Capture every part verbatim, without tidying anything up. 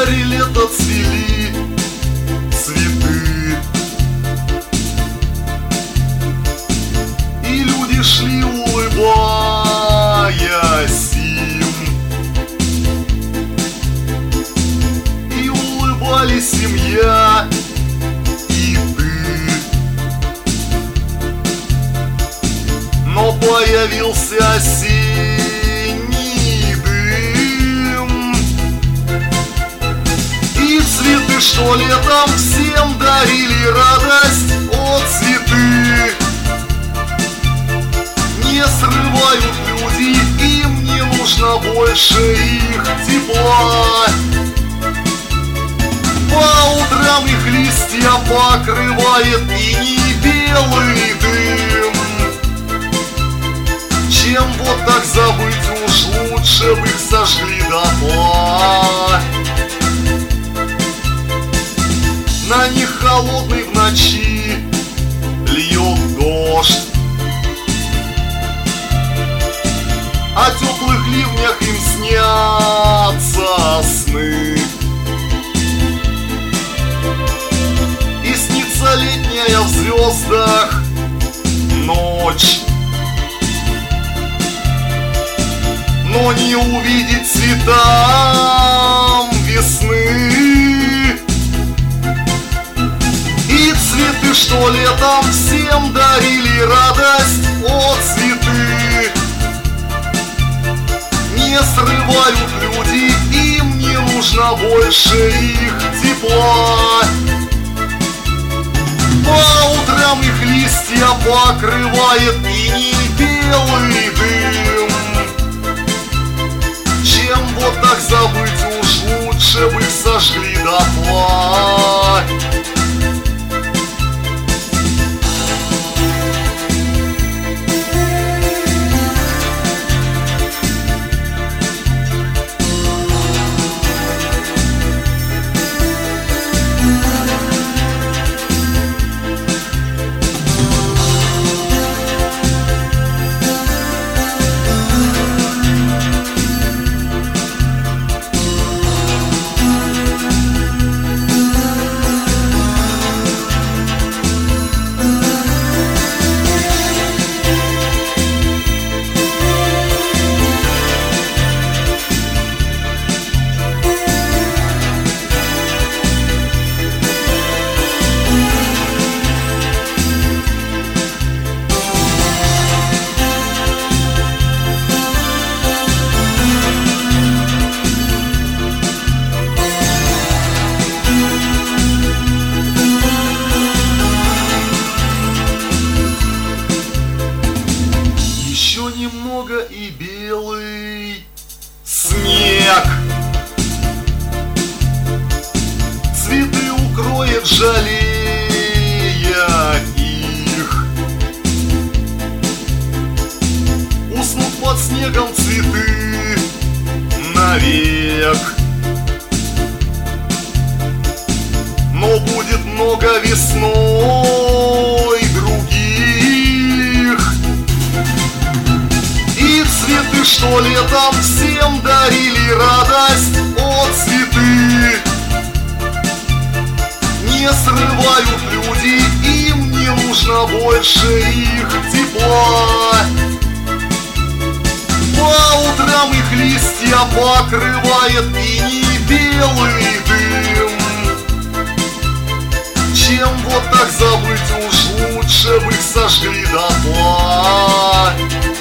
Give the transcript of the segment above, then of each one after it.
заре лета цвели цветы, и люди шли, улыбаясь им, и улыбались семья и ты. Но появился осенний дым, и цветы, что летом всем дарили радость, о, цветы, не срывают люди, им не нужно больше их тепла. По утрам их листья покрывает иней белый дым. Чем вот так забыть, уж лучше бы их сожгли дотла. На них холодный в ночи льет дождь, о теплых ливнях им снятся сны, и снится летняя в звездах ночь. Но не увидеть цветам весны, и цветы, что летом всем дарили радость, о, цветы, не срывают люди, им не нужно больше их тепла. По утрам их листья покрывает иней белый дым. Чем вот так забыть, уж лучше бы их сожгли дотла. Немного и белый снег цветы укроет, жалея их. Уснут под снегом цветы навек, но будет много весной других. И цветы, что летом всем дарили радость, о, цветы, не срывают люди, им не нужно больше их тепла. По утрам их листья покрывает иней белый дым. Чем вот так забыть, уж лучше бы их сожгли дотла.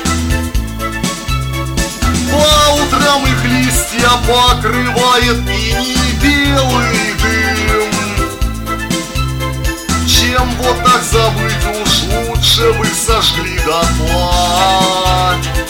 По утрам их листья покрывает иней белый дым. Чем вот так забыть, уж лучше бы их сожгли дотла.